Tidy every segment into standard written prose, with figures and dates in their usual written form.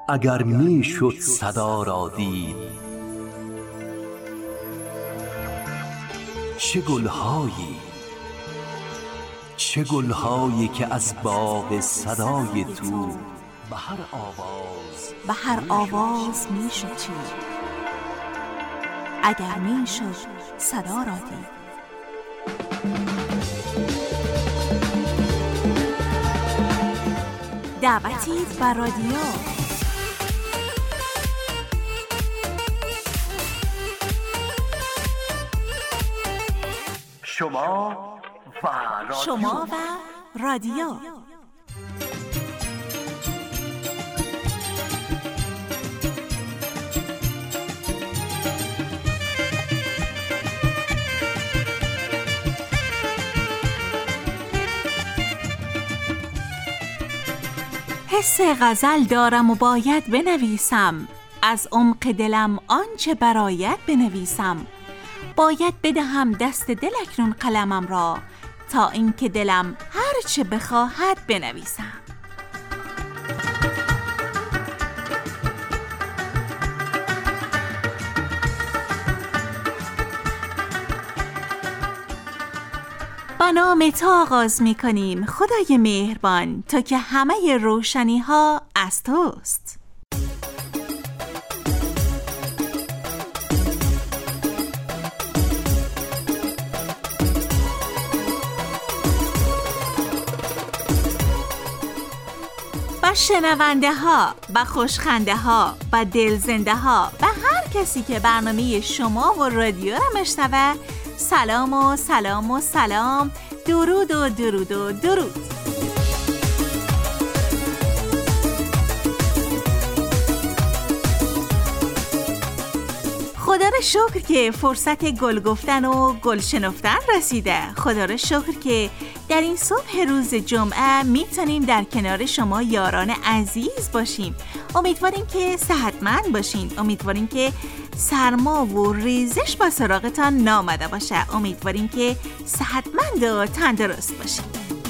اگر می شد صدا را دید. چه گلهایی که از باغ صدای تو به هر آواز می شد چید. اگر می شد صدا را دید. دعوتی بر رادیو. شما و رادیو. حس غزل دارم و باید بنویسم، از عمق دلم آنچه برآید بنویسم. باید بدهم دست دل اکنون قلمم را، تا اینکه دلم هر چه بخواهد بنویسم. با نام تو آغاز می کنیم خدای مهربان، تا که همه روشنی ها از توست. و شنونده ها و خوشخنده ها و دلزنده ها و هر کسی که برنامه شما و رادیو را میشنوه، سلام و سلام و سلام، درود و درود و درود. خدا را شکر که فرصت گل گفتن و گل شنفتن رسیده. خدا را شکر که در این صبح روز جمعه میتونیم در کنار شما یاران عزیز باشیم. امیدواریم که صحتمند باشین. امیدواریم که سرما و ریزش با سراغتان نامده باشه. امیدواریم که صحتمند و تندرست باشین.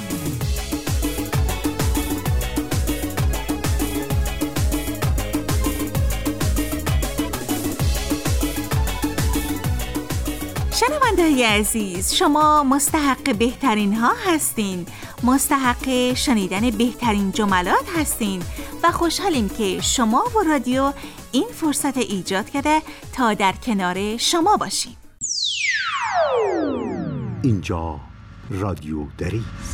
شنونده‌های عزیز، شما مستحق بهترین ها هستین، مستحق شنیدن بهترین جملات هستین و خوشحالیم که شما و رادیو این فرصت ایجاد کرده تا در کنار شما باشیم. اینجا رادیو دری است.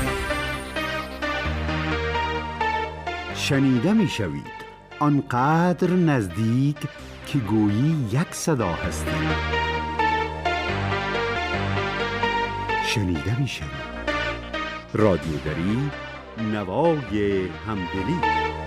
شنیده می شوید آنقدر نزدیک که گویی یک صدا هستید. شنیده می شوید رادیو دری، نوای همدلی.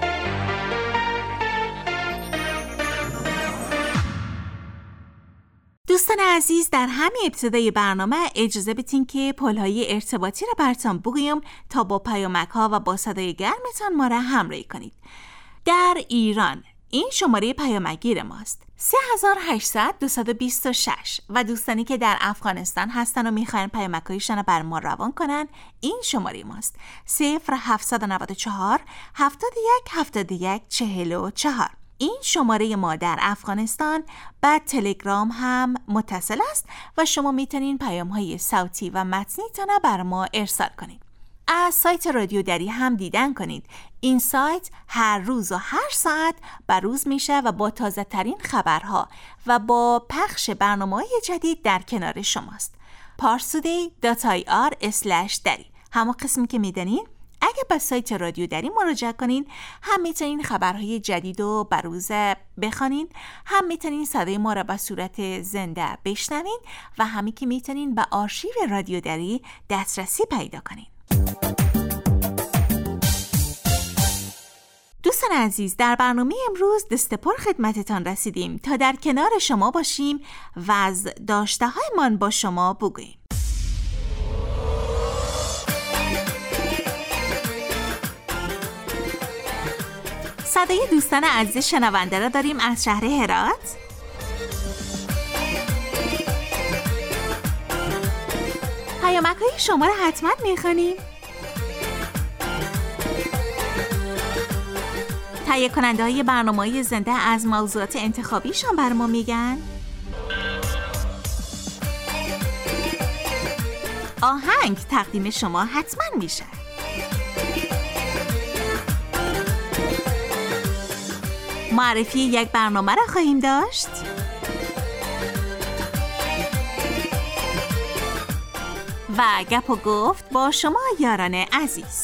دوستان عزیز، در همین ابتدای برنامه اجازه بدین که پل‌های ارتباطی را براتون بگویم تا با پیامک‌ها و با صدای گرمتان ما را همراهی کنید. در ایران این شماره پیامگیر ماست 3800-226 و دوستانی که در افغانستان هستن و میخواین پیامک‌هایشان رو بر ما روان کنن، این شماره ماست 0794 71 71 44. این شماره ما در افغانستان بعد تلگرام هم متصل است و شما میتونین پیام‌های صوتی و متنی تان بر ما ارسال کنید. از سایت رادیو دری هم دیدن کنید. این سایت هر روز و هر ساعت بروز میشه و با تازه ترین خبرها و با پخش برنامه‌های جدید در کنار شماست. parstoday.ir/dari. همون قسمی که میدنین اگه به سایت رادیو دری مراجعه کنین، هم میتونین خبرهای جدید رو بروز بخوانین، هم میتونین صدای ما را به صورت زنده بشنوین و همین که میتونین به آرشیو رادیو دری دسترسی پیدا کنین. دوستان عزیز، در برنامه امروز دستپر خدمتتان رسیدیم تا در کنار شما باشیم و از داشته هایمان با شما بگوییم. صدای دوستان عزیز شنونده را داریم از شهر هرات. پیامک‌های شما را حتما می‌خوانیم. تهیه کننده های برنامه‌های زنده از موضوعات انتخابیشان بر ما میگن. آهنگ تقدیم شما حتما میشه. معرفی یک برنامه را خواهیم داشت. و گپ و گفت با شما یاران عزیز.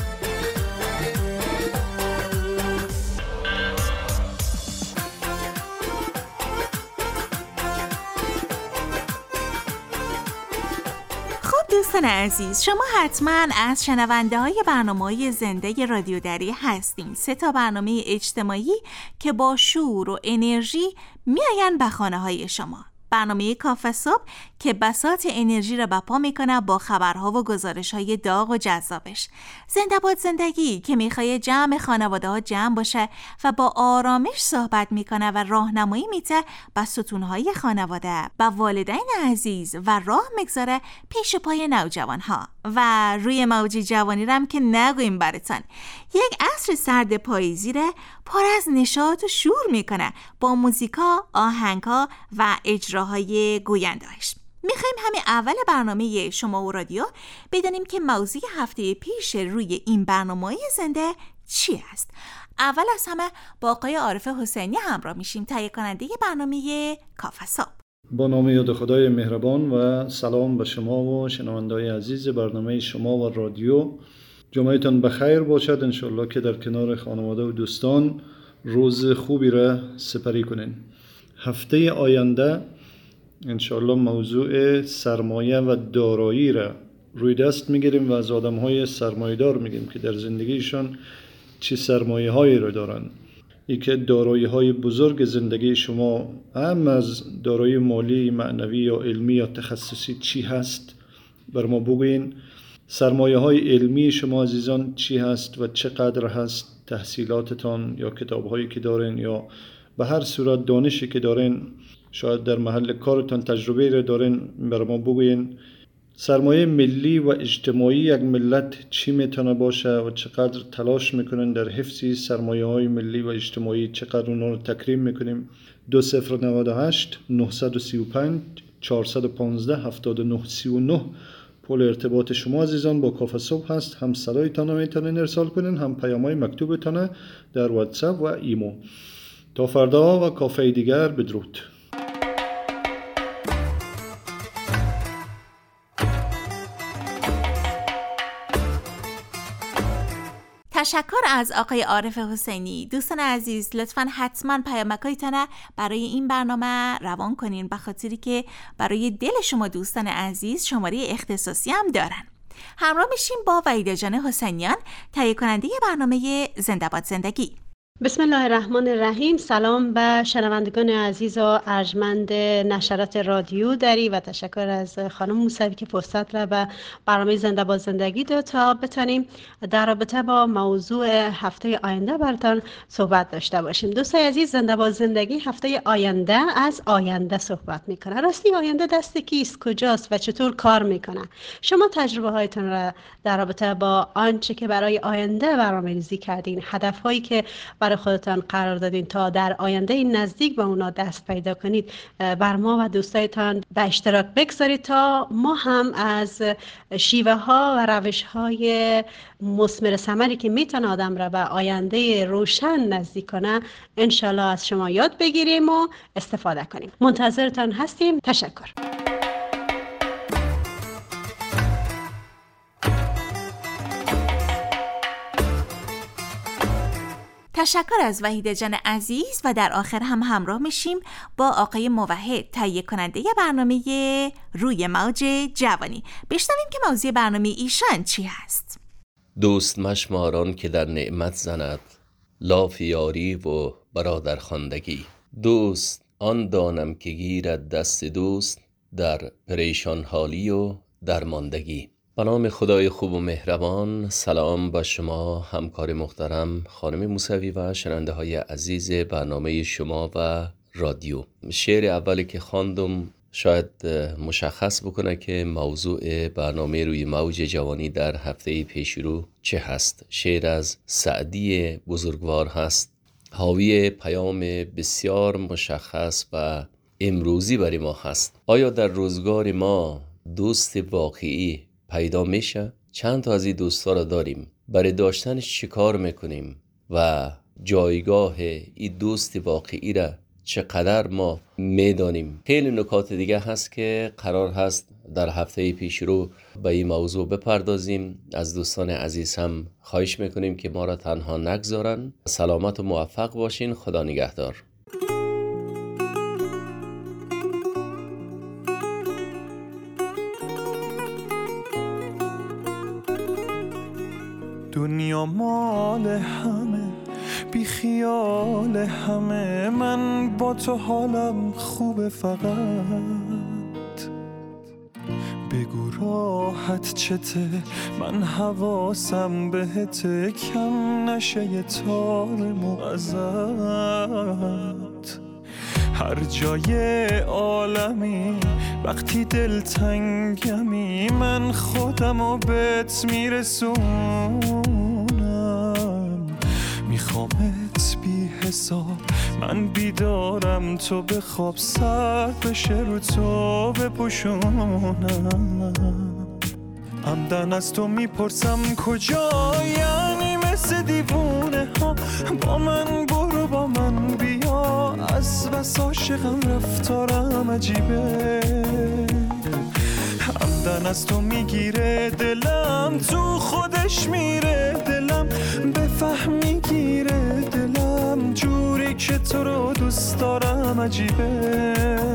دوستان عزیز، شما حتما از شنونده های برنامه‌های زنده رادیو دری هستین. 3 برنامه اجتماعی که با شور و انرژی میاین به خانه های شما. برنامه کافه صبح که بساط انرژی را بپا میکنه با خبرها و گزارش‌های داغ و جذابش. زنده باد زندگی که میخواد جمع خانواده ها جمع باشه و با آرامش صحبت میکنه و راهنمایی میده به ستونهای خانواده، به والدین عزیز و راه میگذاره پیش پای نوجوان ها. و روی موج جوانی رم که نگویم براتون، یک عصر سرد پاییزی ره پر از نشاط و شور میکنه با موزیکا، آهنگا و اجراهای گوینده‌اش. میخوایم همین اول برنامه شما و رادیو بدانیم که موضوع هفته پیش روی این برنامه زنده چی است. اول از همه با آقای عارف حسینی همراه میشیم، تهیه کننده برنامه کافه صبح. با نام یاد خدای مهربان و سلام به شما و شنونده‌های عزیز برنامه شما و رادیو. جمعهتان بخیر باشد. انشالله که در کنار خانواده و دوستان روز خوبی را سپری کنین. هفته آینده انشالله موضوع سرمایه و دارایی را روی دست میگیریم و از آدم‌های سرمایه‌دار میگیم که در زندگیشان چه سرمایه‌هایی را دارن. که دارایی‌های بزرگ زندگی شما هم از دارایی مالی، معنوی یا علمی یا تخصصی چی هست بر ما بگوین. سرمایه‌های علمی شما عزیزان چی هست و چقدر هست؟ تحصیلاتتان یا کتاب‌هایی که دارین یا به هر صورت دانشی که دارین، شاید در محل کارتان تجربه را دارین، بر ما بگوین. سرمایه ملی و اجتماعی یک ملت چی میتونه باشه و چقدر تلاش میکنن در حفظ سرمایه‌های ملی و اجتماعی، چقدر اونا رو تکریم میکنیم. 2098 935 415 7939 پول ارتباط شما عزیزان با کافه صبح هست. هم صدایتان رو میتونین ارسال کنین، هم پیام‌های مکتوبتان در واتساپ و ایمو. تا فردا و کافه دیگر، بدرود. تشکر از آقای عارف حسینی. دوستان عزیز، لطفاً حتما پیامکایتان برای این برنامه روان کنین، به خاطری که برای دل شما دوستان عزیز شماره اختصاصی هم دارن. همراه میشیم با وحیده جان حسینیان، تهیه کننده برنامه زنده باد زندگی. بسم الله الرحمن الرحیم. سلام به شنوندگان عزیز و ارجمند نشرات رادیو دری و تشکر از خانم موسوی که فرصت را به برنامه زنده باد زندگی داد تا بتونیم در رابطه با موضوع هفته آینده براتون صحبت داشته باشیم. دوستان عزیز، زنده باد زندگی هفته آینده از آینده صحبت میکنه. راستی آینده دست کیست، کجاست و چطور کار میکنه؟ شما تجربه هایتون را در رابطه با آنچه که برای آینده برنامه‌ریزی کردین، هدف هایی که برای خودتان قرار دادین تا در آینده نزدیک به اونا دست پیدا کنید، بر ما و دوستایتان به اشتراک بگذارید تا ما هم از شیوه ها و روش های مثمر ثمری که میتونه آدم را به آینده روشن نزدیک کنه انشالله از شما یاد بگیریم و استفاده کنیم. منتظرتان هستیم. تشکر. تشکر از وحیده جان عزیز و در آخر هم همراه میشیم با آقای موحد، تهیه کننده برنامه روی موج جوانی. بشنویم که موضوع برنامه ایشان چی هست. دوست مشماران که در نعمت زند، لاف یاری و برادر خواندگی. دوست آن دانم که گیرد دست دوست، در پریشان حالی و درماندگی. به نام خدای خوب و مهربان. سلام با شما همکار محترم خانم موسوی و شنونده های عزیز برنامه شما و رادیو. شعر اولی که خواندم شاید مشخص بکنه که موضوع برنامه روی موج جوانی در هفته پیشرو چه هست. شعر از سعدی بزرگوار هست حاوی پیام بسیار مشخص و امروزی برای ما هست. آیا در روزگار ما دوست واقعی پیدا میشه؟ چند تا از این دوستا را داریم. برای داشتنش چی کار میکنیم و جایگاه این دوست واقعی را چقدر ما میدانیم؟ خیلی نکات دیگه هست که قرار هست در هفته پیش رو به این موضوع بپردازیم. از دوستان عزیز هم خواهش میکنیم که ما را تنها نگذارن. سلامت و موفق باشین. خدا نگهدار. دنیا مال همه، بی خیال همه، من با تو حالم خوبه، فقط بگو راحت چته، من حواسم بهته، کم نشه یه تار ازت. هر جای عالمی وقتی دل تنگمی، من خودمو بهت میرسونم، میخوامت بی حساب، من بیدارم تو بخواب، سر بشه رو تو بپوشونم. عمدن از تو میپرسم کجا، یعنی مثل دیوونه ها با من برو با من بیا، از بس عاشقم رفتارم عجیبه. عمدن از تو میگیره دلم، تو خودش میره دلم، بفهم میگیره دلم، جوری که تو رو دوست دارم عجیبه.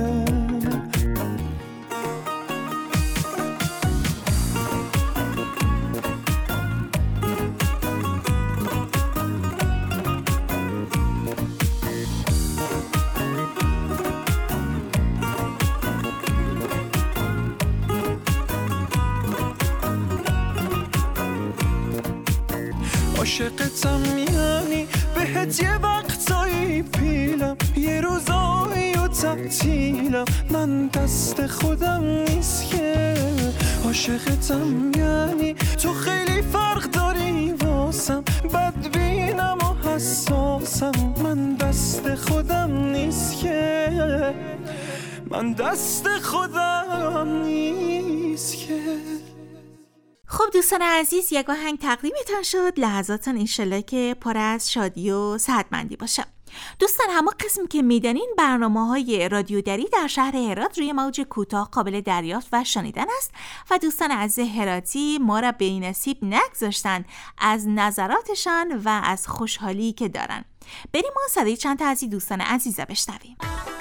عاشقتم یعنی بهت یه وقتایی پیلم، یه روزایی و تعطیلم، من دست خودم نیست که. عاشقتم یعنی تو خیلی فرق داری واسم، بدبینم و حساسم، من دست خودم نیست که، من دست خودم نیست که. خب دوستان عزیز، یک آهنگ تقدیمتان شد. لحظاتان انشالله که پر از شادی و صحتمندی باشه. دوستان، همه قسم که میدانین برنامه‌های رادیو دری در شهر هرات روی موج کوتاه قابل دریافت و شنیدن است و دوستان عزیز هراتی ما را به این نصیب نگذاشتن از نظراتشان و از خوشحالی که دارن. بریم ما صدای چند تا از دوستان عزیز بشنویم.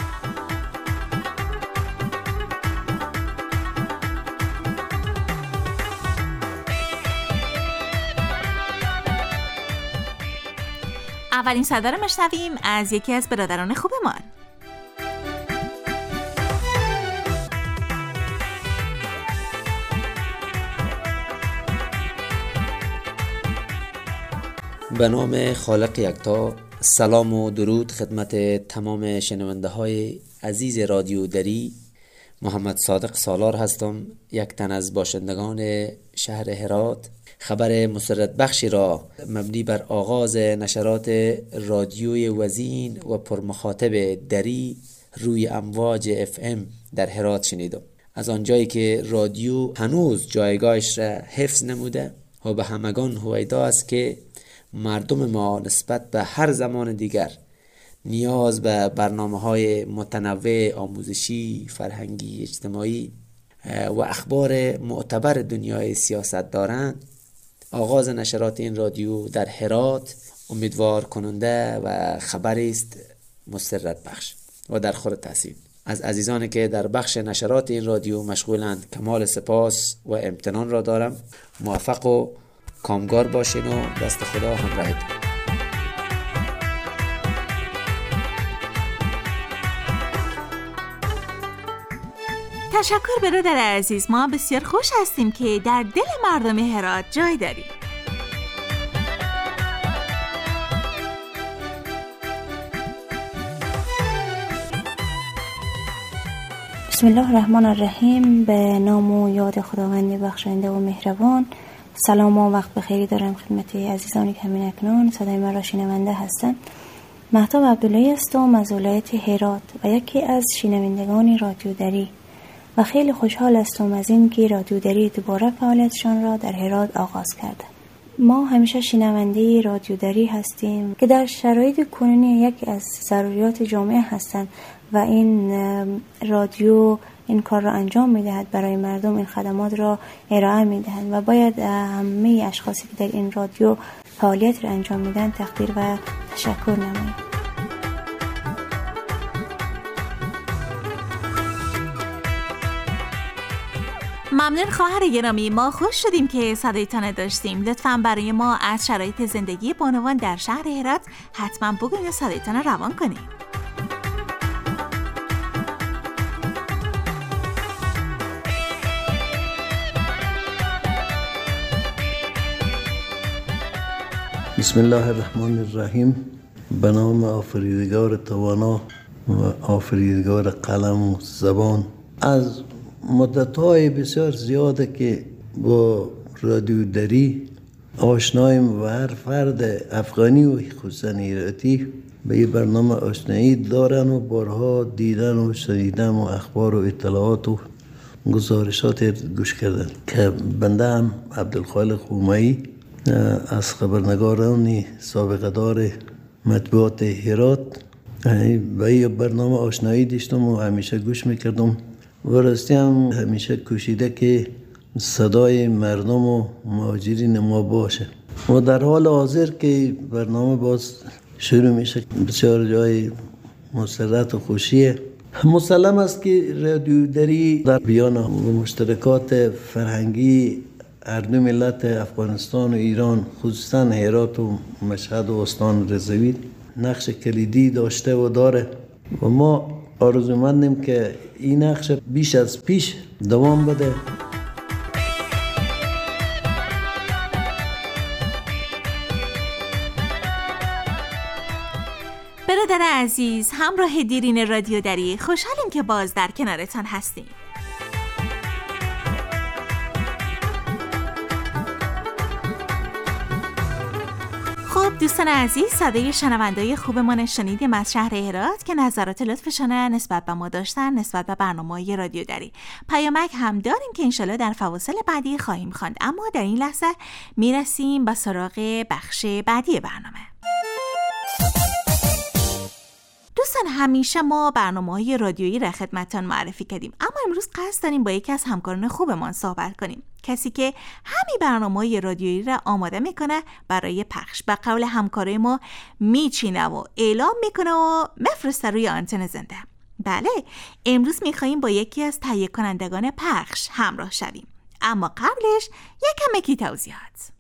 اولین صدا رو میشنویم از یکی از برادران خوبمان. به نام خالق یکتا، سلام و درود خدمت تمام شنونده های عزیز رادیو دری. محمد صادق سالار هستم، یک تن از باشندگان شهر هرات. خبر مسرت بخشی را مبنی بر آغاز نشرات رادیوی وزین و پرمخاطب دری روی امواج FM در هرات شنیدم. از آنجایی که رادیو هنوز جایگاهش را حفظ نموده و به همگان هویدا است که مردم ما نسبت به هر زمان دیگر نیاز به برنامه‌های متنوع آموزشی، فرهنگی، اجتماعی و اخبار معتبر دنیای سیاست دارند، آغاز نشرات این رادیو در هرات امیدوار کننده و خبری است مسرت بخش و در خور تحسین. از عزیزانی که در بخش نشرات این رادیو مشغولند کمال سپاس و امتنان را دارم. موفق و کامگار باشین و دست خدا همراهتون. تشکر برادر عزیز، ما بسیار خوش هستیم که در دل مردم هرات جای داریم. بسم الله الرحمن الرحیم. به نام و یاد خداوند بخشنده و مهربان. سلام و وقت بخیری دارم خدمت عزیزانی که همین اکنون صدای من را شنونده هستند. مهتاب عبداللهی هستم از ولایت هرات و یکی از شنوندگان رادیو دری و خیلی خوشحال هستم از این که رادیو دری دوباره فعالیتشان را در هرات آغاز کرده. ما همیشه شنونده رادیو دری هستیم که در شرایط کنونی یکی از ضروریات جامعه هستند و این رادیو این کار را انجام می‌دهد، برای مردم این خدمات را ارائه می‌دهند و باید همه اشخاصی که در این رادیو فعالیت را انجام میدن تقدیر و تشکر نماییم. ممنون خواهر گرامی، ما خوش شدیم که صدایتان داشتیم. لطفاً برای ما از شرایط زندگی بانوان در شهر هرات حتما بگوین و صدایتان را روان کنیم. بسم الله الرحمن الرحیم. به نام آفریدگار توانا و آفریدگار قلم و زبان. از مدت‌های بسیار زیاده که با رادیو دری آشناییم و هر فرد افغانی و خصوصا هراتی به این برنامه آشنایی دارن و بارها دیدن و شنیدن و اخبار و اطلاعات و گزارشات گوش کردن که بنده هم عبدالخالق خومایی از خبرنگاران سابقه دار مطبوعات هرات به این برنامه آشنایی داشتم و همیشه گوش میکردم و راستی هم همیشه کوشیده که صدای مردم و مهاجرین ما باشه و در حال حاضر که برنامه باز شروع میشه بسیار جای مسرت و خوشیه. مسلم است که رادیو دری در بیان و مشترکات فرهنگی هر دو ملت افغانستان و ایران خصوصا هرات و مشهد و استان رضوی نقش کلیدی داشته و داره و ما آرزومندیم که این نقش بیش از پیش دوام بده. برادر عزیز، همراه دیرین رادیو دری، خوشحالیم که باز در کنارتان هستیم. خب دوستان عزیز، صدای شنوندای خوبمان شنیدیم از شهر هرات که نظرات لطفشان نسبت به ما داشتن نسبت به برنامه‌های رادیو دری. پیامک هم داریم که انشالله در فواصل بعدی خواهیم خواند، اما در این لحظه میرسیم به سراغ بخش بعدی برنامه. دوستان همیشه ما برنامه‌های رادیویی را خدمتتان معرفی کردیم، اما امروز قصد داریم با یکی از همکاران خوبمان صحبت کنیم، کسی که همین برنامه‌های رادیویی را آماده میکنه برای پخش. به قول همکارای ما میچینه و اعلام میکنه و مفرسته روی آنتن زنده. بله، امروز میخواییم با یکی از تهیه کنندگان پخش همراه شویم، اما قبلش یکی توضیحات.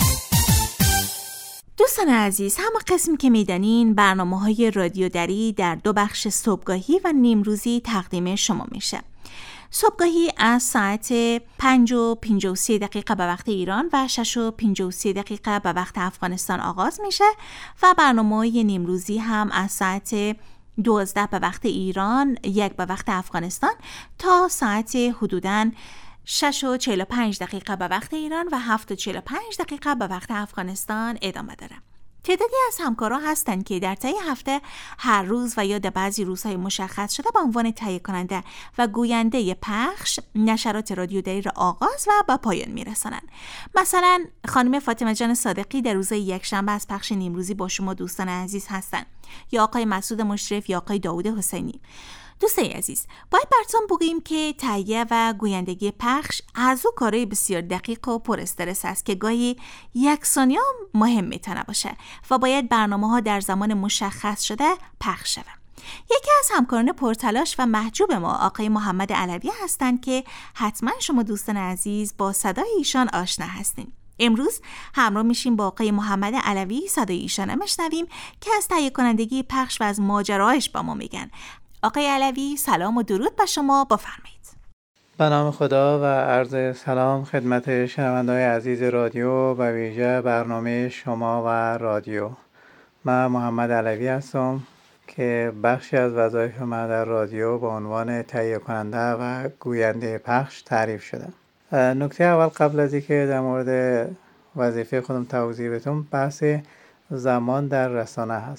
دوستان عزیز، همه قسمی که میدانین برنامه‌های رادیو دری در دو بخش صبحگاهی و نیمروزی تقدیم شما میشه. صبحگاهی از ساعت 5:53 به وقت ایران و 6:53 به وقت افغانستان آغاز میشه و برنامه‌های نیمروزی هم از ساعت 12 به وقت ایران، 1 به وقت افغانستان تا ساعت حدوداً 6:45 به وقت ایران و 7:45 به وقت افغانستان ادامه داره. تعدادی از همکاران هستند که در طی هفته هر روز و یا در بعضی روزهای مشخص شده به عنوان تهیه کننده و گوینده پخش نشرات رادیو دری را آغاز و به پایان میرسانند. مثلا خانم فاطمه جان صادقی در روز یکشنبه از پخش نیمروزی با شما دوستان عزیز هستند، یا آقای مسعود مشرف یا آقای داوود حسینی. دوستای عزیز، باید براتون بگوییم که تهیه و گویندگی پخش از او کارهای بسیار دقیق و پر استرس است که گاهی یک ثانیه مهم میتونه باشه و باید برنامه‌ها در زمان مشخص شده پخش شود. یکی از همکاران پرتلاش و محجوب ما آقای محمد علوی هستند که حتما شما دوستان عزیز با صدای ایشان آشنا هستین. امروز همراه میشیم با آقای محمد علوی صدای ایشان میشنویم که از تهیه کنندگی پخش و از ماجراهاش با ما میگن. آقای علوی، سلام و درود به شما، بفرمایید. به نام خدا و عرض سلام خدمت شنونده‌های عزیز رادیو و ویژه برنامه شما و رادیو. من محمد علوی هستم که بخشی از وظایف من در رادیو به عنوان تهیه کننده و گوینده پخش تعریف شده. نکته اول قبل از اینکه در مورد وظیفه خودم توضیح بدم، بحث زمان در رسانه هست.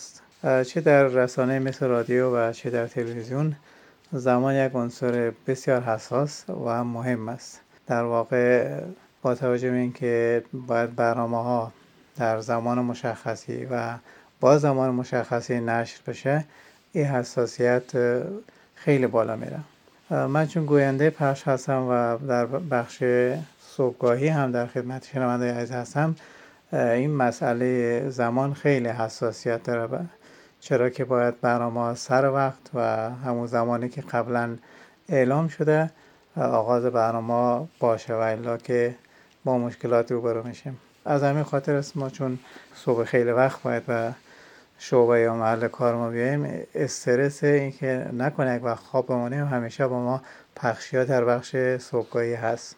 چه در رسانه مثل رادیو و چه در تلویزیون زمان یک عنصر بسیار حساس و مهم است. در واقع با توجه به اینکه باید برنامه‌ها در زمان مشخصی و با زمان مشخصی نشر بشه، این حساسیت خیلی بالا میره. من چون گوینده پخش هستم و در بخش صبحگاهی هم در خدمت شنوندگان عزیز هستم، این مسئله زمان خیلی حساسیت داره، چرا که باید برنامه سر وقت و همون زمانی که قبلا اعلام شده آغاز برنامه باشه و الا که با مشکلات روبرو میشیم. از همین خاطر است ما چون صبح خیلی وقت باید به شعبه یا محل کار ما بیاییم، استرس این که نکنه یک وقت خواب بمانیم همیشه با ما پخشیات در بخش صبحگاهی هست.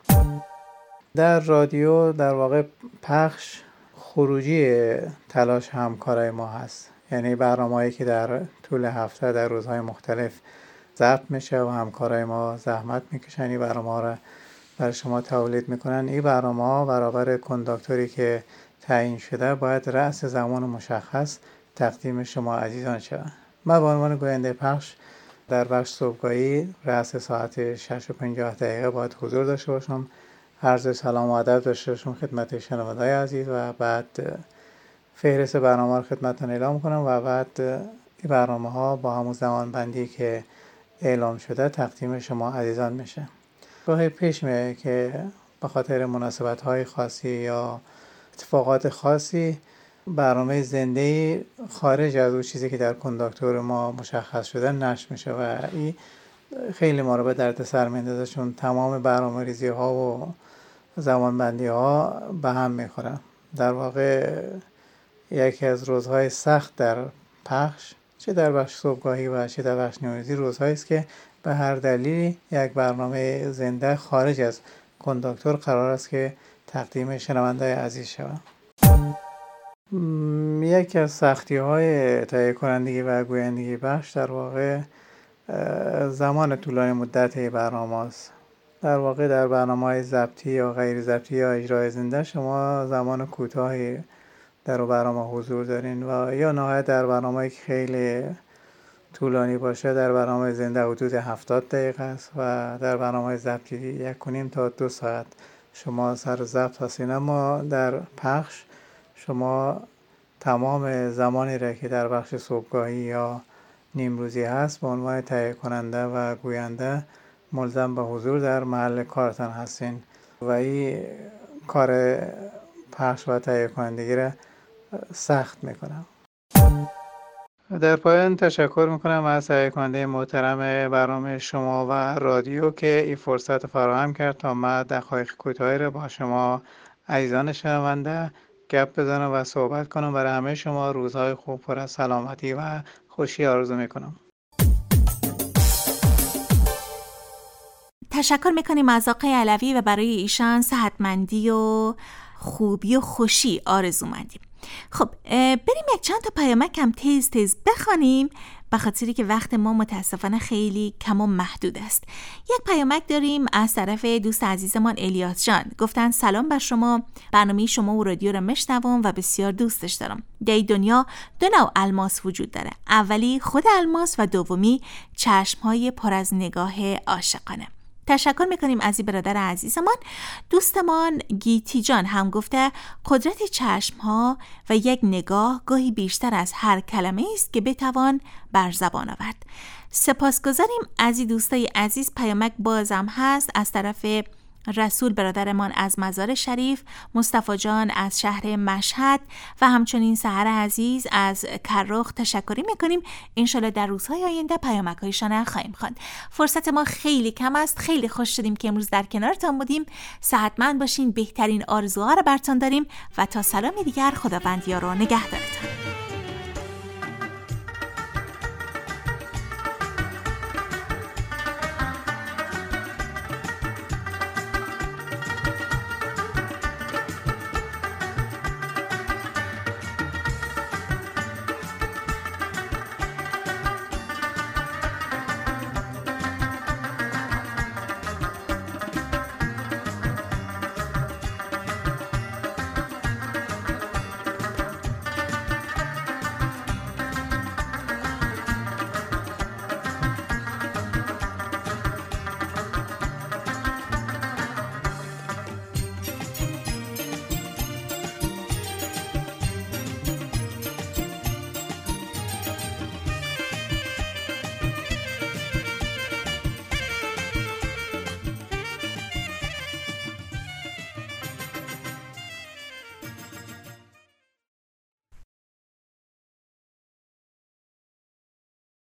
در رادیو در واقع پخش خروجی تلاش همکارای ما هست، یعنی برنامه‌ای که در طول هفته در روزهای مختلف ضبط میشه و همکارای ما زحمت میکشن این برنامه‌ها را برای شما تولید میکنن. این برنامه‌ها برابر کنداکتوری که تعیین شده باید رأس زمان مشخص تقدیم شما عزیزان شود. من به عنوان گوینده پخش در بخش صبحگاهی رأس ساعت 6:50 باید حضور داشته باشم، عرض سلام و ادب داشته باشم خدمت شنونده‌های عزیز و بعد فهرست برنامه رو خدمتتون اعلام کنم و بعد این برنامه‌ها با همون زمان بندی که اعلام شده تقدیم شما عزیزان میشه. گاهی پیش میاد که به خاطر مناسبت‌های خاصی یا اتفاقات خاصی برنامه زنده‌ای خارج از اون چیزی که در کنداکتور ما مشخص شده نشر میشه و این خیلی ما رو به دردسر میندازه، چون تمام برنامه‌ریزی‌ها و زمانبندی‌ها به هم میخورن. در واقع یکی از روزهای سخت در پخش، چه در بخش صبحگاهی و چه در بخش نیمروزی، روزهایی است که به هر دلیلی یک برنامه زنده خارج از کنداکتور قرار است که تقدیم شنونده‌های عزیز شود. یکی از سختی‌های تهیه کنندگی و گویندگی بخش در واقع زمان طولانی مدت برنامه است. در واقع در برنامه‌های ضبطی یا غیر ضبطی یا اجرای زنده شما زمان کوتاهی در برنامه حضور دارین و یا نهایت در برنامه‌ای که خیلی طولانی باشه در برنامه زنده حدود 70 دقیقه است و در برنامه ضبطی 1.5 تا 2 ساعت شما سر ضبط هستین. اما در پخش شما تمام زمانی را که در بخش صبحگاهی یا نیمروزی هست به عنوان تهیه کننده و گوینده ملزم به حضور در محل کارتان هستین و این کار پخش و تهیه کنندگی را سخت میکنم. در پایان تشکر میکنم از تهیه کننده محترم برنامه شما و رادیو که این فرصت فراهم کرد تا من دقایق کوتاهی را با شما عزیزان شنونده گپ بزنم و صحبت کنم. برای همه شما روزهای خوب پر از سلامتی و خوشی آرزو میکنم. تشکر میکنیم از آقای علوی و برای ایشان صحتمندی و خوبی و خوشی آرزو مندیم. خب بریم یک چند تا پیامک هم تیز تیز بخوانیم به خاطری که وقت ما متاسفانه خیلی کم و محدود است. یک پیامک داریم از طرف دوست عزیزمان الیاس جان. گفتن سلام بر شما، برنامه شما و رادیو را میشنوم و بسیار دوستش دارم. در دنیا دو نوع الماس وجود داره، اولی خود الماس و دومی چشم‌های پر از نگاه عاشقانه. تشکر میکنیم از این برادر عزیزمان. دوستمان گیتی جان هم گفته قدرت چشم‌ها و یک نگاه گاهی بیشتر از هر کلمه است که بتوان بر زبان آورد. سپاسگزاریم از این دوستای عزیز. پیامک بازم هست از طرف رسول برادرمان از مزار شریف، مصطفی جان از شهر مشهد و همچنین سحر عزیز از کرخ. تشکری میکنیم. انشالله در روزهای آینده پیامک‌هایشان خواهیم خواند. فرصت ما خیلی کم است. خیلی خوش شدیم که امروز در کنارتان بودیم. صحتمند باشین، بهترین آرزوها را برتان داریم و تا سلام دیگر خداوند یار و نگهدارتان.